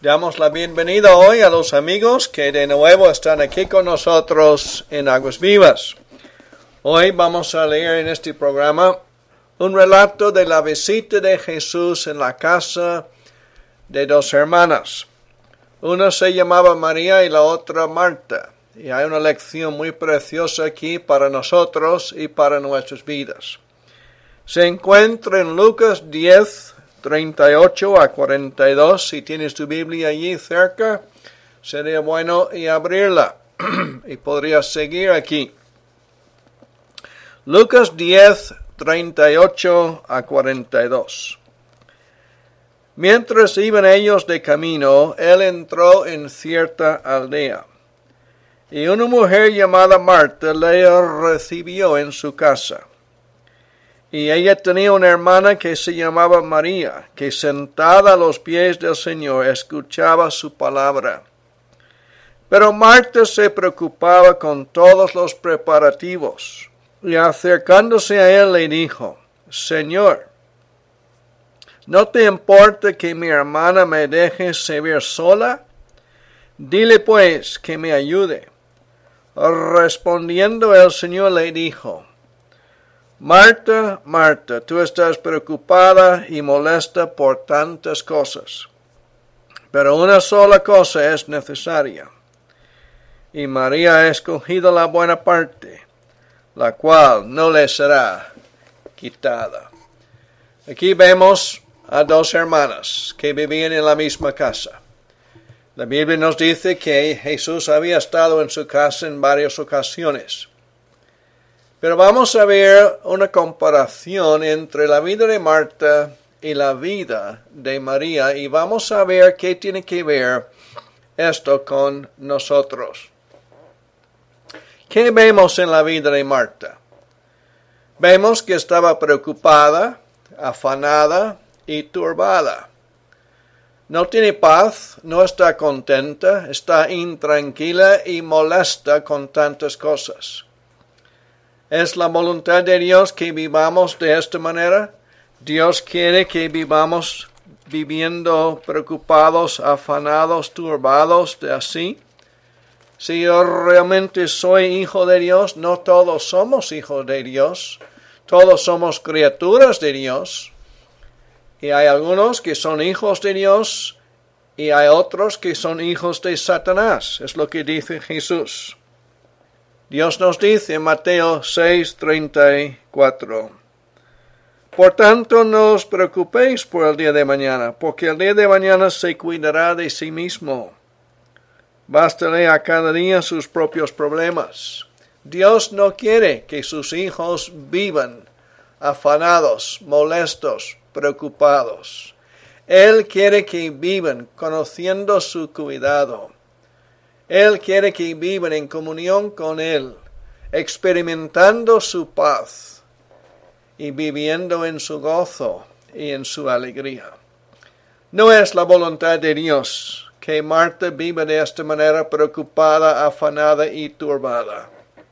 Damos la bienvenida hoy a los amigos que de nuevo están aquí con nosotros en Aguas Vivas. Hoy vamos a leer en este programa un relato de la visita de Jesús en la casa de dos hermanas. Una se llamaba María y la otra Marta. Y hay una lección muy preciosa aquí para nosotros y para nuestras vidas. Se encuentra en Lucas 10, 38 a 42. Si tienes tu Biblia allí cerca, sería bueno abrirla y podrías seguir aquí. Lucas 10, 38 a 42. Mientras iban ellos de camino, él entró en cierta aldea. Y una mujer llamada Marta le recibió en su casa. Y ella tenía una hermana que se llamaba María, que sentada a los pies del Señor escuchaba su palabra. Pero Marta se preocupaba con todos los preparativos, y acercándose a él le dijo: Señor, ¿no te importa que mi hermana me deje servir sola? Dile pues que me ayude. Respondiendo el Señor le dijo: Marta, Marta, tú estás preocupada y molesta por tantas cosas, pero una sola cosa es necesaria. Y María ha escogido la buena parte, la cual no le será quitada. Aquí vemos a dos hermanas que vivían en la misma casa. La Biblia nos dice que Jesús había estado en su casa en varias ocasiones. Pero vamos a ver una comparación entre la vida de Marta y la vida de María y vamos a ver qué tiene que ver esto con nosotros. ¿Qué vemos en la vida de Marta? Vemos que estaba preocupada, afanada y turbada. No tiene paz, no está contenta, está intranquila y molesta con tantas cosas. ¿Es la voluntad de Dios que vivamos de esta manera? ¿Dios quiere que vivamos viviendo preocupados, afanados, turbados de así? Si yo realmente soy hijo de Dios, no todos somos hijos de Dios, todos somos criaturas de Dios. Y hay algunos que son hijos de Dios y hay otros que son hijos de Satanás. Es lo que dice Jesús. Dios nos dice en Mateo 6:34. Por tanto, no os preocupéis por el día de mañana, porque el día de mañana se cuidará de sí mismo. Bástale a cada día sus propios problemas. Dios no quiere que sus hijos vivan afanados, molestos, preocupados. Él quiere que vivan conociendo su cuidado. Él quiere que vivan en comunión con Él, experimentando su paz y viviendo en su gozo y en su alegría. No es la voluntad de Dios que Marta viva de esta manera preocupada, afanada y turbada.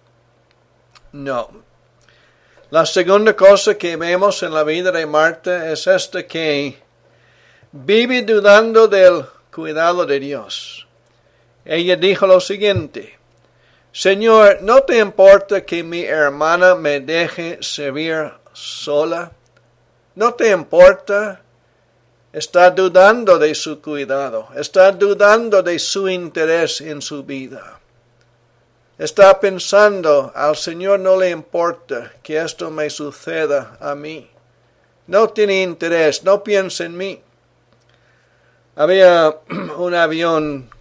No. La segunda cosa que vemos en la vida de Marta es esta, que vive dudando del cuidado de Dios. Ella dijo lo siguiente: Señor, ¿no te importa que mi hermana me deje servir sola? ¿No te importa? Está dudando de su cuidado, está dudando de su interés en su vida. Está pensando, al Señor no le importa que esto me suceda a mí. No tiene interés, no piensa en mí. Había un avión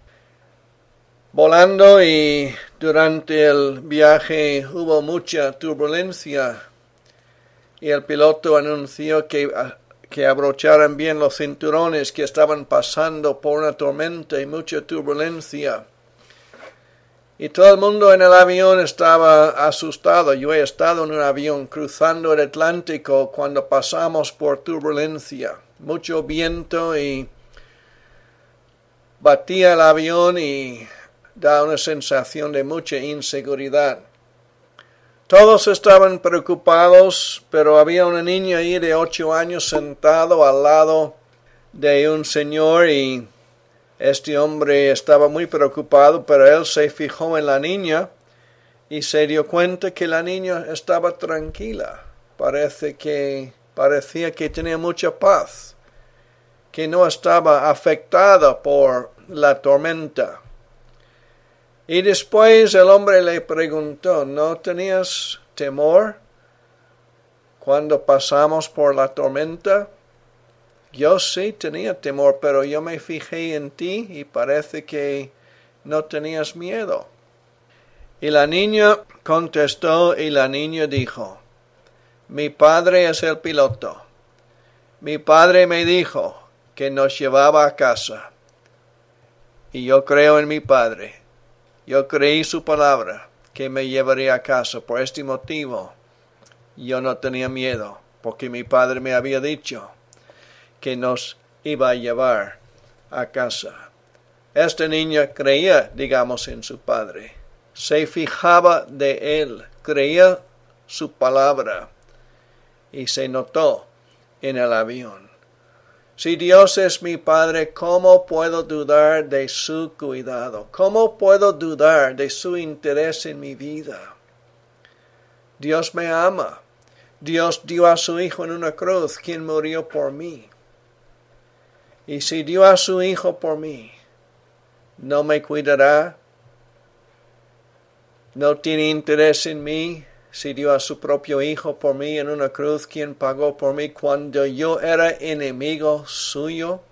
volando y durante el viaje hubo mucha turbulencia y el piloto anunció que abrocharan bien los cinturones, que estaban pasando por una tormenta y mucha turbulencia. Y todo el mundo en el avión estaba asustado. Yo he estado en un avión cruzando el Atlántico cuando pasamos por turbulencia. Mucho viento y batía el avión y da una sensación de mucha inseguridad. Todos estaban preocupados, pero había una niña ahí de 8 años sentado al lado de un señor y Este hombre estaba muy preocupado, pero él se fijó en la niña y se dio cuenta que la niña estaba tranquila. Parecía que tenía mucha paz, que no estaba afectada por la tormenta. Y después el hombre le preguntó, ¿no tenías temor cuando pasamos por la tormenta? Yo sí tenía temor, pero yo me fijé en ti y parece que no tenías miedo. Y la niña contestó y la niña dijo, mi padre es el piloto. Mi padre me dijo que nos llevaba a casa. Y yo creo en mi padre. Yo creí su palabra, que me llevaría a casa. Por este motivo, yo no tenía miedo, porque mi padre me había dicho que nos iba a llevar a casa. Esta niña creía, digamos, en su padre. Se fijaba de él, creía su palabra y se notó en el avión. Si Dios es mi Padre, ¿cómo puedo dudar de su cuidado? ¿Cómo puedo dudar de su interés en mi vida? Dios me ama. Dios dio a su Hijo en una cruz, quien murió por mí. Y si dio a su Hijo por mí, ¿no me cuidará? ¿No tiene interés en mí? Si dio a su propio Hijo por mí en una cruz, quien pagó por mí cuando yo era enemigo suyo.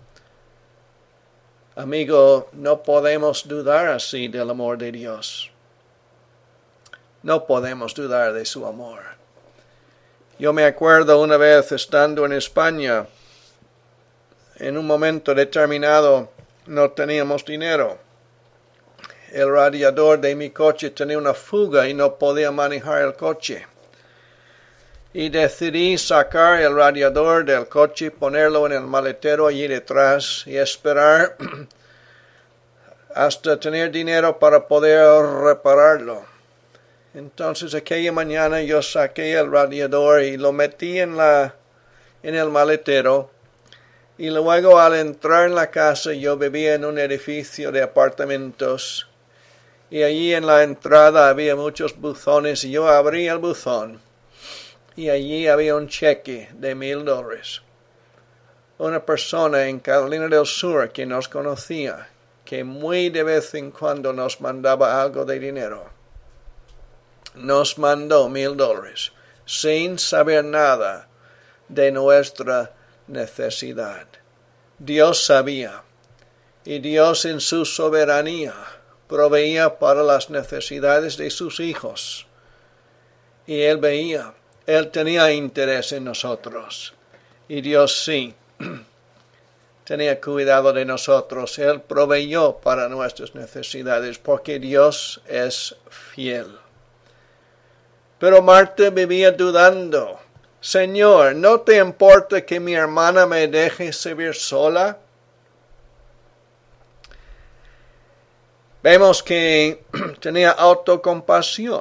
Amigo, no podemos dudar así del amor de Dios. No podemos dudar de su amor. Yo me acuerdo una vez estando en España, en un momento determinado no teníamos dinero. El radiador de mi coche tenía una fuga y no podía manejar el coche. Y decidí sacar el radiador del coche, ponerlo en el maletero allí detrás y esperar hasta tener dinero para poder repararlo. Entonces aquella mañana yo saqué el radiador y lo metí en el maletero. Y luego al entrar en la casa yo vivía en un edificio de apartamentos. Y allí en la entrada había muchos buzones y yo abrí el buzón y allí había un cheque de $1,000. Una persona en Carolina del Sur que nos conocía, que muy de vez en cuando nos mandaba algo de dinero. Nos mandó $1,000 sin saber nada de nuestra necesidad. Dios sabía y Dios en su soberanía proveía para las necesidades de sus hijos. Y Él veía, Él tenía interés en nosotros. Y Dios sí, tenía cuidado de nosotros. Él proveyó para nuestras necesidades porque Dios es fiel. Pero Marta vivía dudando. Señor, ¿no te importa que mi hermana me deje servir sola? Vemos que tenía autocompasión.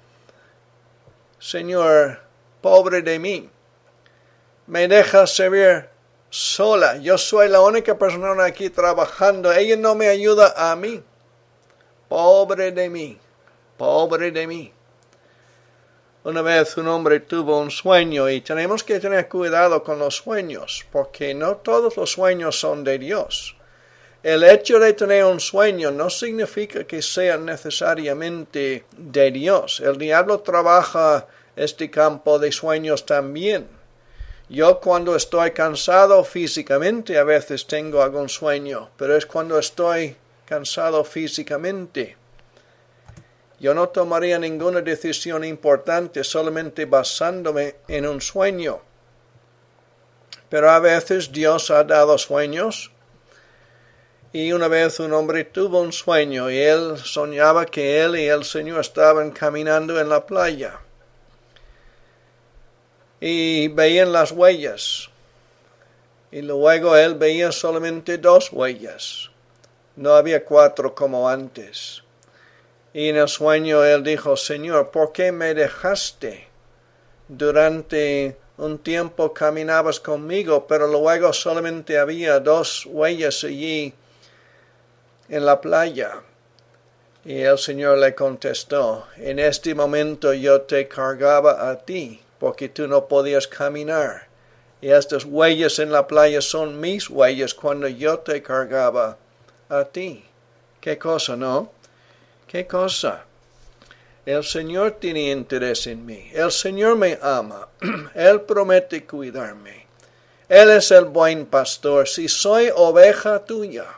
Señor, pobre de mí, me deja servir sola. Yo soy la única persona aquí trabajando. Ella no me ayuda a mí. Pobre de mí, pobre de mí. Una vez un hombre tuvo un sueño y tenemos que tener cuidado con los sueños, porque no todos los sueños son de Dios. El hecho de tener un sueño no significa que sea necesariamente de Dios. El diablo trabaja este campo de sueños también. Yo cuando estoy cansado físicamente a veces tengo algún sueño, pero es cuando estoy cansado físicamente. Yo no tomaría ninguna decisión importante solamente basándome en un sueño. Pero a veces Dios ha dado sueños. Y una vez un hombre tuvo un sueño y él soñaba que él y el Señor estaban caminando en la playa. Y veían las huellas. Y luego él veía solamente 2 huellas. No había 4 como antes. Y en el sueño él dijo, Señor, ¿por qué me dejaste? Durante un tiempo caminabas conmigo, pero luego solamente había 2 huellas allí en la playa. Y el Señor le contestó, en este momento yo te cargaba a ti, porque tú no podías caminar. Y estas huellas en la playa son mis huellas cuando yo te cargaba a ti. ¿Qué cosa, no? ¿Qué cosa? El Señor tiene interés en mí. El Señor me ama. Él promete cuidarme. Él es el buen pastor. Si soy oveja tuya.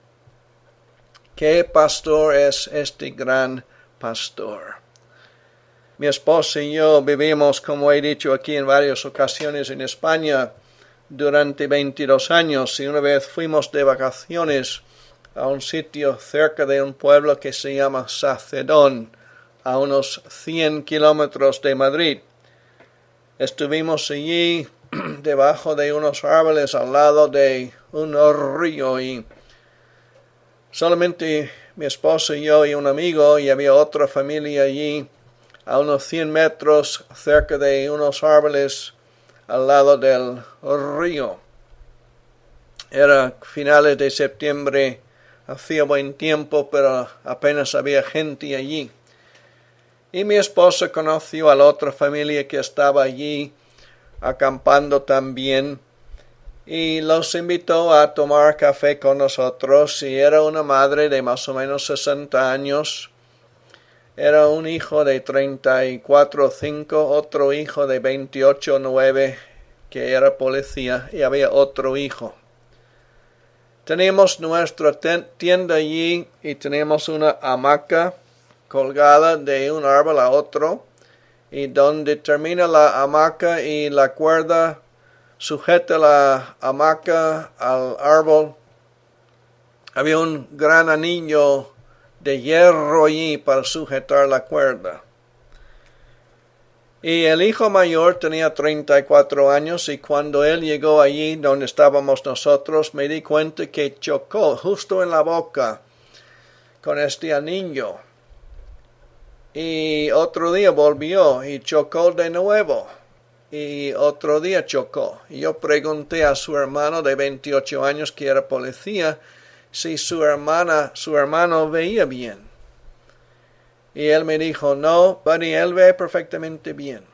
¿Qué pastor es este gran pastor? Mi esposa y yo vivimos, como he dicho aquí en varias ocasiones, en España durante 22 años. Y una vez fuimos de vacaciones a un sitio cerca de un pueblo que se llama Sacedón, a unos 100 kilómetros de Madrid. Estuvimos allí debajo de unos árboles al lado de un río y solamente mi esposa y yo y un amigo, y había otra familia allí a unos 100 metros cerca de unos árboles al lado del río. Era finales de septiembre, hacía buen tiempo, pero apenas había gente allí. Y mi esposa conoció a la otra familia que estaba allí acampando también y los invitó a tomar café con nosotros. Y era una madre de más o menos 60 años. Era un hijo de 34 o 5, otro hijo de 28 o 9 que era policía y había otro hijo. Teníamos nuestra tienda allí y teníamos una hamaca colgada de un árbol a otro, y donde termina la hamaca y la cuerda sujeta la hamaca al árbol, había un gran anillo de hierro allí para sujetar la cuerda. Y el hijo mayor tenía 34 años y cuando él llegó allí donde estábamos nosotros, me di cuenta que chocó justo en la boca con este anillo. Y otro día volvió y chocó de nuevo. Y otro día chocó. Y yo pregunté a su hermano de 28 años que era policía si su hermano veía bien. Y él me dijo, no, buddy, él ve perfectamente bien.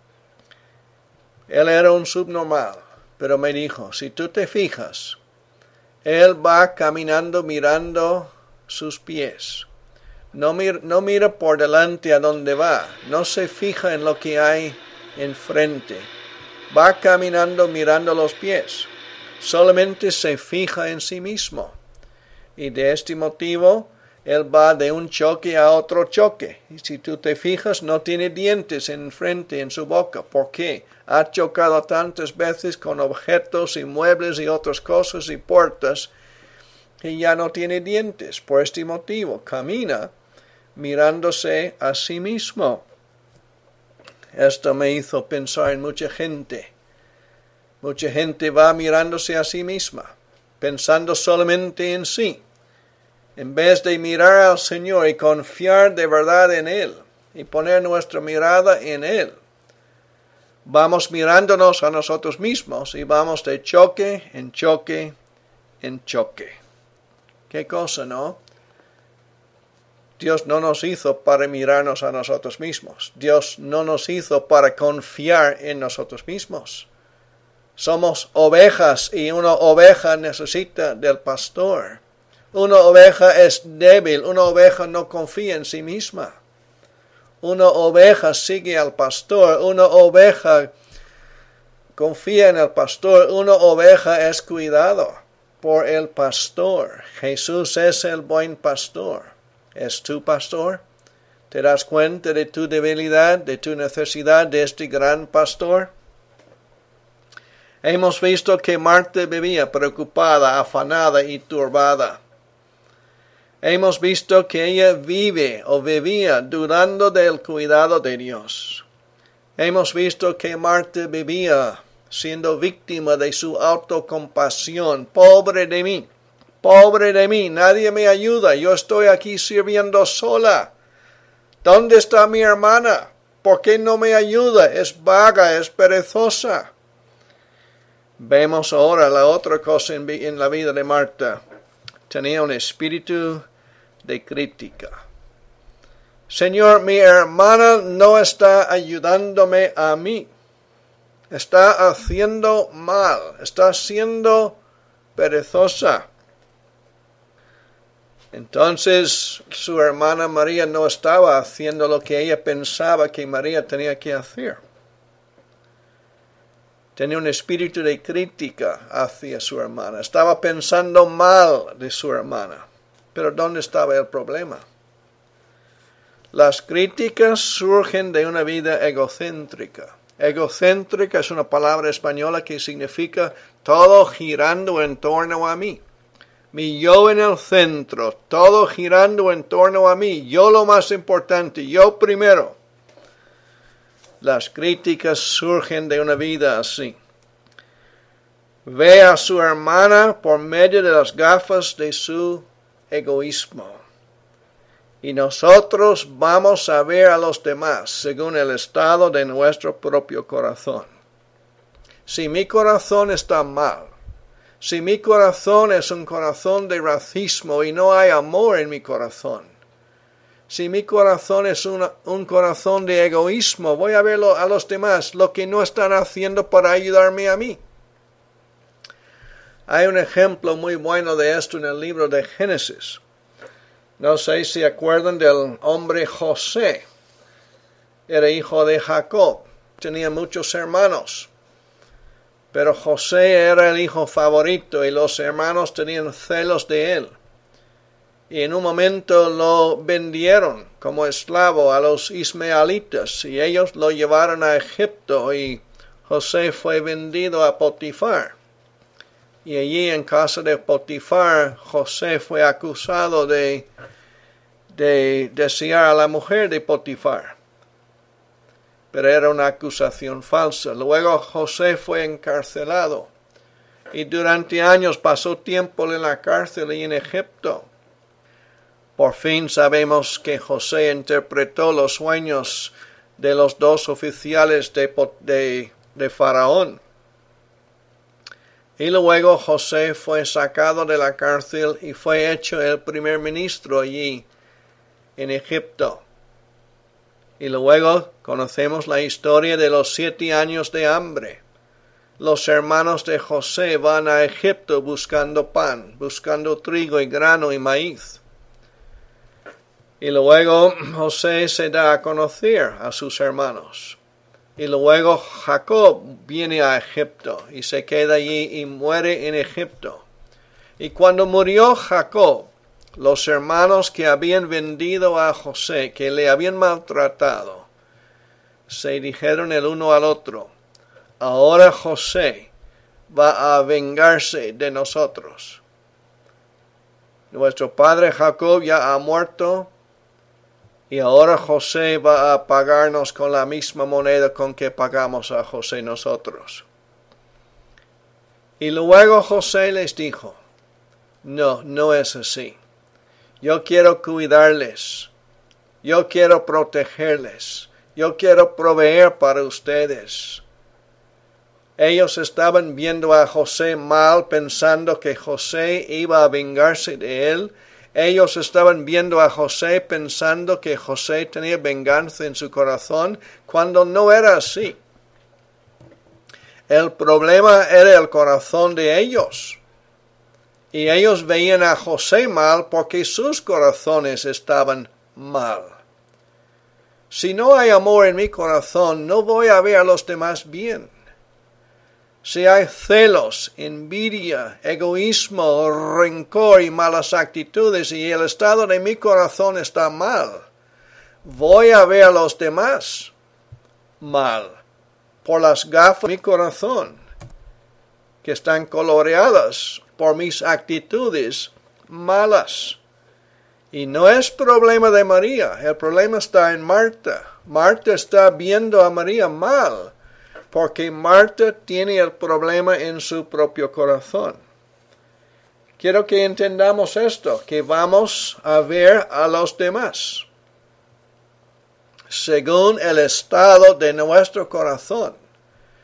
Él era un subnormal, pero me dijo, si tú te fijas, él va caminando mirando sus pies. No mira por delante a dónde va, no se fija en lo que hay enfrente. Va caminando mirando los pies, solamente se fija en sí mismo. Y de este motivo, él va de un choque a otro choque. Y si tú te fijas, no tiene dientes enfrente en su boca. ¿Por qué? Ha chocado tantas veces con objetos y muebles y otras cosas y puertas que ya no tiene dientes. Por este motivo, camina mirándose a sí mismo. Esto me hizo pensar en mucha gente. Mucha gente va mirándose a sí misma, pensando solamente en sí, en vez de mirar al Señor y confiar de verdad en Él y poner nuestra mirada en Él. Vamos mirándonos a nosotros mismos y vamos de choque en choque en choque. ¿Qué cosa, no? Dios no nos hizo para mirarnos a nosotros mismos. Dios no nos hizo para confiar en nosotros mismos. Somos ovejas y una oveja necesita del pastor. Una oveja es débil, una oveja no confía en sí misma. Una oveja sigue al pastor, una oveja confía en el pastor, una oveja es cuidado por el pastor. Jesús es el buen pastor. ¿Es tu pastor? ¿Te das cuenta de tu debilidad, de tu necesidad de este gran pastor? Hemos visto que Marta vivía preocupada, afanada y turbada. Hemos visto que ella vivía dudando del cuidado de Dios. Hemos visto que Marta vivía siendo víctima de su autocompasión. Pobre de mí, nadie me ayuda, yo estoy aquí sirviendo sola. ¿Dónde está mi hermana? ¿Por qué no me ayuda? Es vaga, es perezosa. Vemos ahora la otra cosa en la vida de Marta. tenía un espíritu de crítica. Señor, mi hermana no está ayudándome a mí. Está haciendo mal, está siendo perezosa. Entonces su hermana María no estaba haciendo lo que ella pensaba que María tenía que hacer. Tenía un espíritu de crítica hacia su hermana. Estaba pensando mal de su hermana. Pero ¿dónde estaba el problema? Las críticas surgen de una vida egocéntrica. Egocéntrica es una palabra española que significa todo girando en torno a mí. Mi yo en el centro, todo girando en torno a mí. Yo lo más importante, yo primero. Las críticas surgen de una vida así. Ve a su hermana por medio de las gafas de su egoísmo. Y nosotros vamos a ver a los demás según el estado de nuestro propio corazón. Si mi corazón está mal, si mi corazón es un corazón de racismo y no hay amor en mi corazón, si mi corazón es un corazón de egoísmo, voy a ver a los demás lo que no están haciendo para ayudarme a mí. Hay un ejemplo muy bueno de esto en el libro de Génesis. No sé si acuerdan del hombre José. Era hijo de Jacob. Tenía muchos hermanos. Pero José era el hijo favorito y los hermanos tenían celos de él. Y en un momento lo vendieron como esclavo a los ismaelitas y ellos lo llevaron a Egipto y José fue vendido a Potifar. Y allí en casa de Potifar, José fue acusado de desear a la mujer de Potifar. Pero era una acusación falsa. Luego José fue encarcelado. Y durante años pasó tiempo en la cárcel y en Egipto. Por fin sabemos que José interpretó los sueños de los dos oficiales de Faraón. Y luego José fue sacado de la cárcel y fue hecho el primer ministro allí en Egipto. Y luego conocemos la historia de los 7 años de hambre. Los hermanos de José van a Egipto buscando pan, buscando trigo y grano y maíz. Y luego José se da a conocer a sus hermanos. Y luego Jacob viene a Egipto y se queda allí y muere en Egipto. Y cuando murió Jacob, los hermanos que habían vendido a José, que le habían maltratado, se dijeron el uno al otro, ahora José va a vengarse de nosotros. Nuestro padre Jacob ya ha muerto y ahora José va a pagarnos con la misma moneda con que pagamos a José nosotros. Y luego José les dijo, no es así. Yo quiero cuidarles, yo quiero protegerles, yo quiero proveer para ustedes. Ellos estaban viendo a José mal, pensando que José iba a vengarse de él. Ellos estaban viendo a José pensando que José tenía venganza en su corazón, cuando no era así. El problema era el corazón de ellos. Y ellos veían a José mal porque sus corazones estaban mal. Si no hay amor en mi corazón, no voy a ver a los demás bien. Si hay celos, envidia, egoísmo, rencor y malas actitudes y el estado de mi corazón está mal, voy a ver a los demás mal por las gafas de mi corazón que están coloreadas por mis actitudes malas. Y no es problema de María, el problema está en Marta. Marta está viendo a María mal, porque Marta tiene el problema en su propio corazón. Quiero que entendamos esto, que vamos a ver a los demás según el estado de nuestro corazón.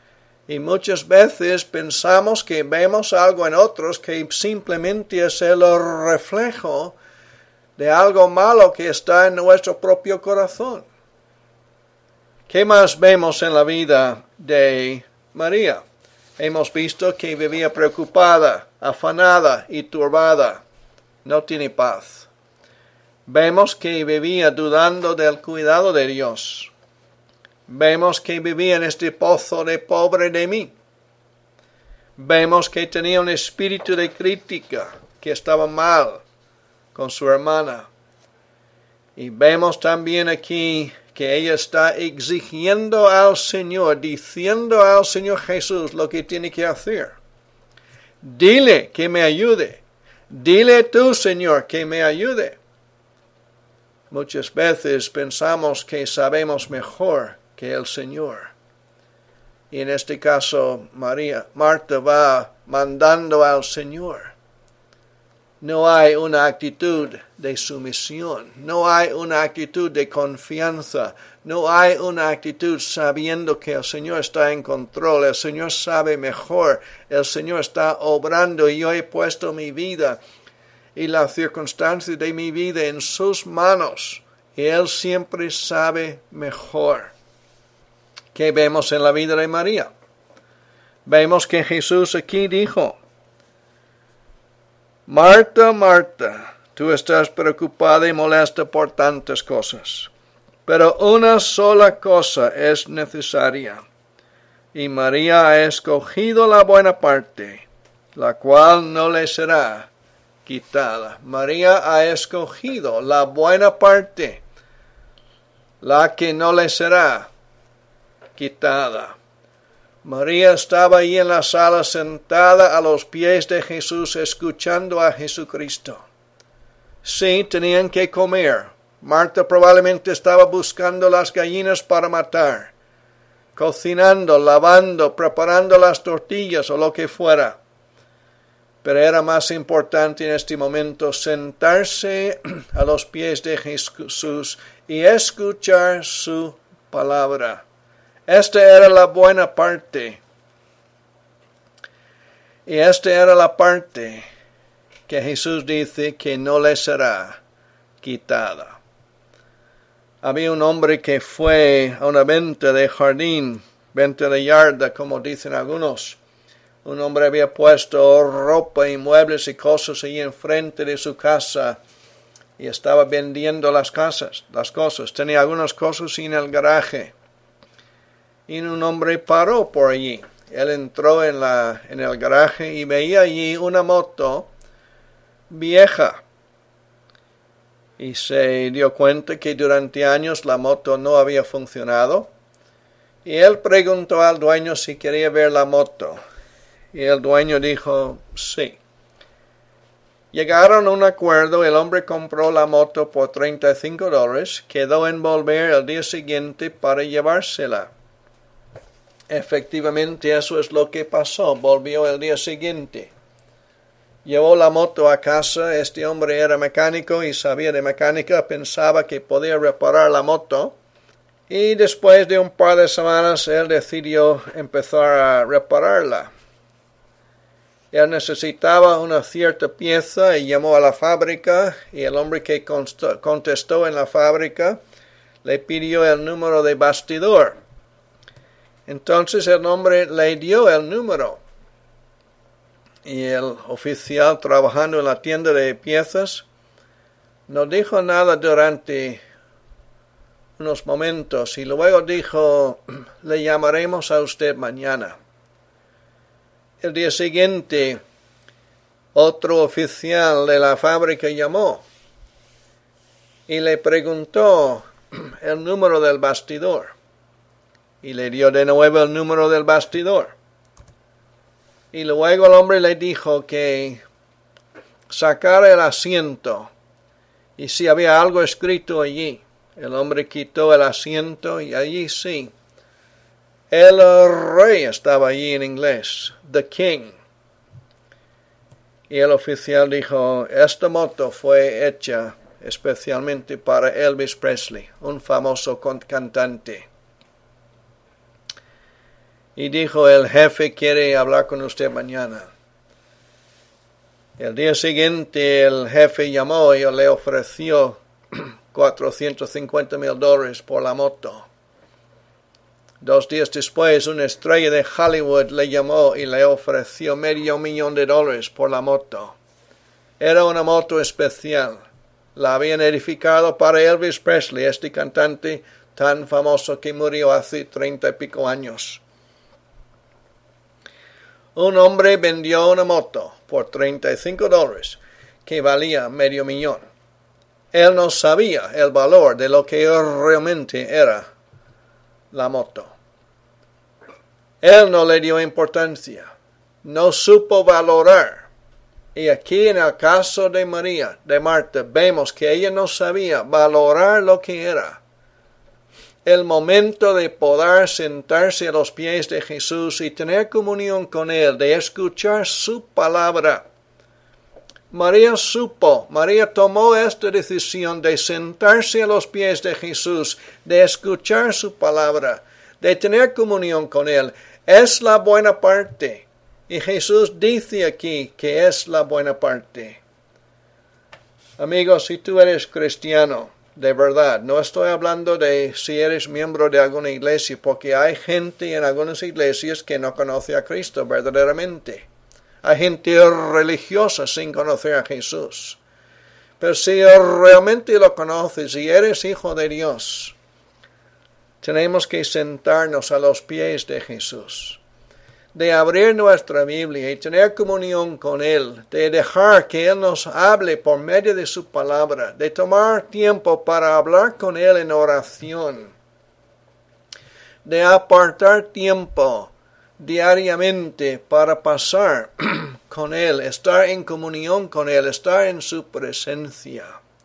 Y muchas veces pensamos que vemos algo en otros que simplemente es el reflejo de algo malo que está en nuestro propio corazón. ¿Qué más vemos en la vida de María? Hemos visto que vivía preocupada, afanada y turbada. No tiene paz. Vemos que vivía dudando del cuidado de Dios. Vemos que vivía en este pozo de pobre de mí. Vemos que tenía un espíritu de crítica, que estaba mal con su hermana. Y vemos también aquí que ella está exigiendo al Señor, diciendo al Señor Jesús lo que tiene que hacer. Dile que me ayude. Dile tú, Señor, que me ayude. Muchas veces pensamos que sabemos mejor que el Señor. Y en este caso, Marta va mandando al Señor. No hay una actitud de sumisión, no hay una actitud de confianza, no hay una actitud sabiendo que el Señor está en control, el Señor sabe mejor, el Señor está obrando y yo he puesto mi vida y las circunstancias de mi vida en sus manos y Él siempre sabe mejor. ¿Qué vemos en la vida de María? Vemos que Jesús aquí dijo: Marta, Marta, tú estás preocupada y molesta por tantas cosas, pero una sola cosa es necesaria, y María ha escogido la buena parte, la cual no le será quitada. María ha escogido la buena parte, la que no le será quitada. María estaba ahí en la sala sentada a los pies de Jesús escuchando a Jesucristo. Sí, tenían que comer. Marta probablemente estaba buscando las gallinas para matar, cocinando, lavando, preparando las tortillas o lo que fuera. Pero era más importante en este momento sentarse a los pies de Jesús y escuchar su palabra. Esta era la buena parte. Y esta era la parte que Jesús dice que no le será quitada. Había un hombre que fue a una venta de jardín, venta de yarda, como dicen algunos. Un hombre había puesto ropa y muebles y cosas ahí enfrente de su casa y estaba vendiendo las cosas. Tenía algunas cosas en el garaje. Y un hombre paró por allí. Él entró en el garaje y veía allí una moto vieja. Y se dio cuenta que durante años la moto no había funcionado. Y él preguntó al dueño si quería ver la moto. Y el dueño dijo sí. Llegaron a un acuerdo, el hombre compró la moto por $35, quedó en volver el día siguiente para llevársela. Efectivamente, eso es lo que pasó. Volvió el día siguiente. Llevó la moto a casa. Este hombre era mecánico y sabía de mecánica. Pensaba que podía reparar la moto. Y después de un par de semanas, él decidió empezar a repararla. Él necesitaba una cierta pieza y llamó a la fábrica. Y el hombre que contestó en la fábrica le pidió el número de bastidor. Entonces el hombre le dio el número y el oficial trabajando en la tienda de piezas no dijo nada durante unos momentos y luego dijo: le llamaremos a usted mañana. El día siguiente otro oficial de la fábrica llamó y le preguntó el número del bastidor. Y le dio de nuevo el número del bastidor. Y luego el hombre le dijo que sacara el asiento. Y si había algo escrito allí. El hombre quitó el asiento y allí sí. El rey estaba allí en inglés. The King. Y el oficial dijo: esta moto fue hecha especialmente para Elvis Presley, un famoso cantante. y dijo, el jefe quiere hablar con usted mañana. El día siguiente el jefe llamó y le ofreció $450,000 por la moto. 2 días después, una estrella de Hollywood le llamó y le ofreció $500,000 por la moto. Era una moto especial. La habían edificado para Elvis Presley, este cantante tan famoso que murió hace 30 y pico años. Un hombre vendió una moto por $35 que valía $500,000. Él no sabía el valor de lo que realmente era la moto. Él no le dio importancia, no supo valorar. Y aquí en el caso de Marta, vemos que ella no sabía valorar lo que era. El momento de poder sentarse a los pies de Jesús y tener comunión con Él, de escuchar su palabra. María tomó esta decisión de sentarse a los pies de Jesús, de escuchar su palabra, de tener comunión con Él. Es la buena parte. Y Jesús dice aquí que es la buena parte. Amigos, si tú eres cristiano, de verdad, no estoy hablando de si eres miembro de alguna iglesia, porque hay gente en algunas iglesias que no conoce a Cristo verdaderamente. Hay gente religiosa sin conocer a Jesús. Pero si realmente lo conoces y eres hijo de Dios, tenemos que sentarnos a los pies de Jesús, de abrir nuestra Biblia y tener comunión con Él, de dejar que Él nos hable por medio de su palabra, de tomar tiempo para hablar con Él en oración, de apartar tiempo diariamente para pasar con Él, estar en comunión con Él, estar en su presencia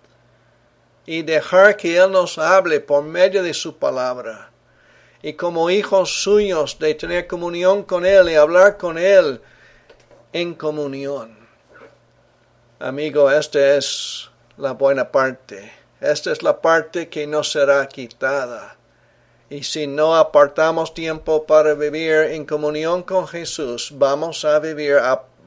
y dejar que Él nos hable por medio de su palabra. Y como hijos suyos, de tener comunión con Él y hablar con Él en comunión. Amigo, esta es la buena parte. Esta es la parte que no será quitada. Y si no apartamos tiempo para vivir en comunión con Jesús, vamos a vivir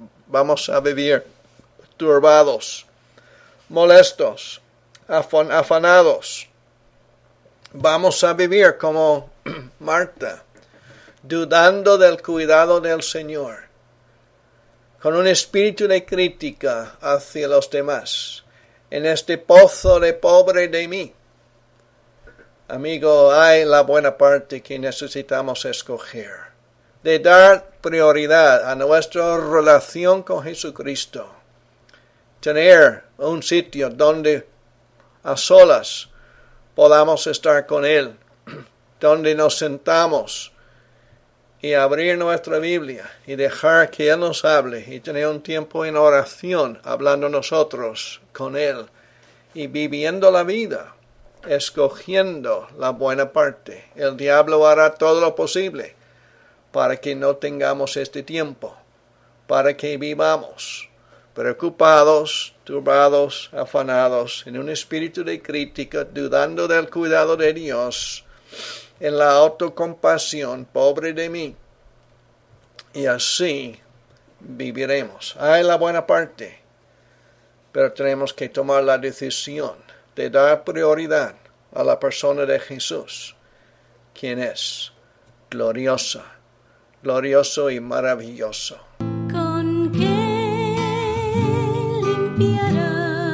turbados, molestos, afanados. Vamos a vivir como Marta, dudando del cuidado del Señor, con un espíritu de crítica hacia los demás, en este pozo de pobre de mí. Amigo, hay la buena parte que necesitamos escoger, de dar prioridad a nuestra relación con Jesucristo, tener un sitio donde a solas podamos estar con Él, donde nos sentamos y abrir nuestra Biblia y dejar que Él nos hable y tener un tiempo en oración hablando nosotros con Él y viviendo la vida, escogiendo la buena parte. El diablo hará todo lo posible para que no tengamos este tiempo, para que vivamos preocupados, turbados, afanados, en un espíritu de crítica, dudando del cuidado de Dios, en la autocompasión, pobre de mí. Y así viviremos. Hay la buena parte, pero tenemos que tomar la decisión de dar prioridad a la persona de Jesús, quien es glorioso y maravilloso. ¿Con qué limpiará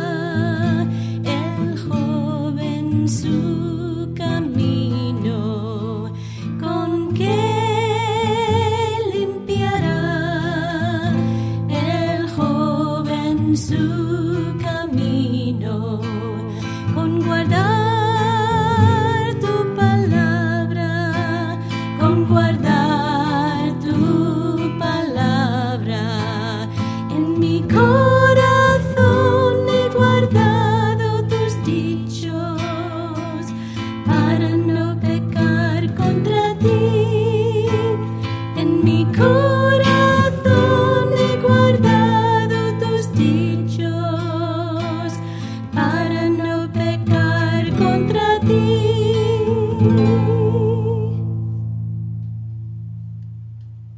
el joven su camino? ¿Con qué limpiará el joven su